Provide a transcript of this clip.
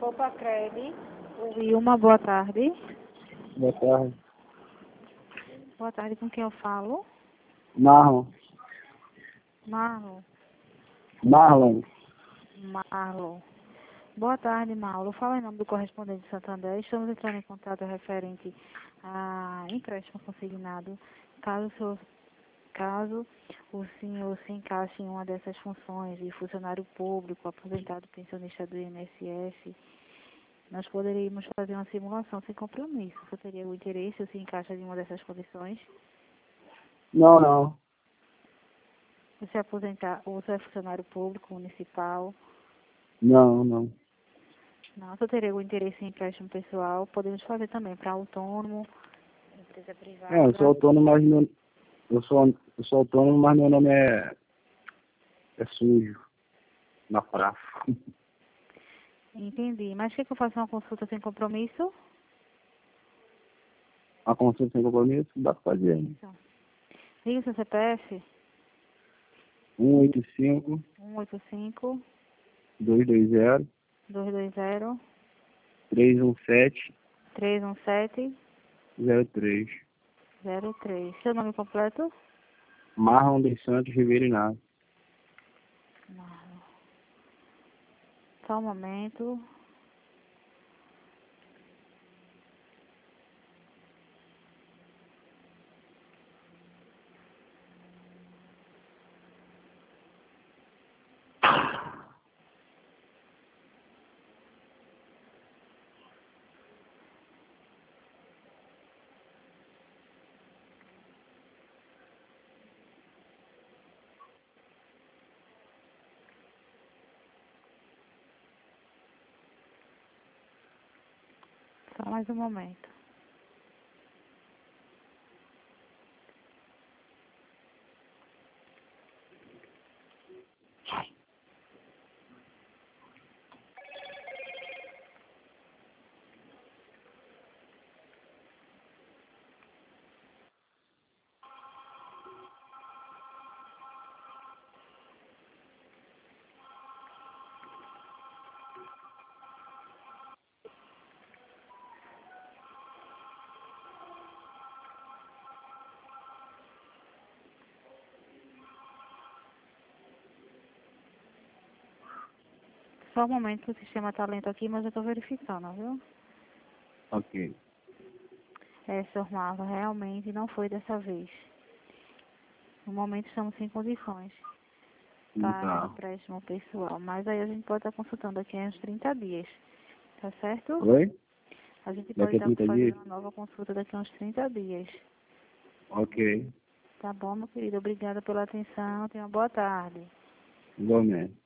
Opa, Cred. Wilma, boa tarde. Boa tarde. Boa tarde, com quem eu falo? Marlon. Marlon. Marlon. Marlon. Boa tarde, Marlon. Fala em nome do correspondente de Santander. Estamos entrando em contato referente a empréstimo consignado. Caso o senhor se encaixe em uma dessas funções de funcionário público, aposentado, pensionista do INSS, nós poderíamos fazer uma simulação sem compromisso. Você teria o interesse ou se encaixa em uma dessas condições? Não. Você é aposentar, ou você é funcionário público, municipal? Não. Não, você teria o interesse em empréstimo pessoal? Podemos fazer também para autônomo, empresa privada. Eu sou autônomo, mas eu sou autônomo, mas meu nome é sujo na praça. Entendi. Mas quer que eu faça uma consulta sem compromisso? A consulta sem compromisso dá pra fazer. Então, liga o seu CPF, 185 185 220 220 317 317 03. 03. Seu nome completo? Marlon dos Santos Ribeiro Inácio. Marlon. Só um momento. Só mais um momento. Só um momento que o sistema está lento aqui, mas eu estou verificando, viu? Ok. Senhor Marlon, realmente não foi dessa vez. No momento estamos sem condições para Tá. empréstimo pessoal, mas aí a gente pode estar consultando daqui a uns 30 dias, tá certo? Oi? A gente pode Daqui a estar 30 fazendo dias? uma nova consulta daqui a uns 30 dias. Ok. Tá bom, meu querido? Obrigada pela atenção. Tenha uma boa tarde. Igualmente.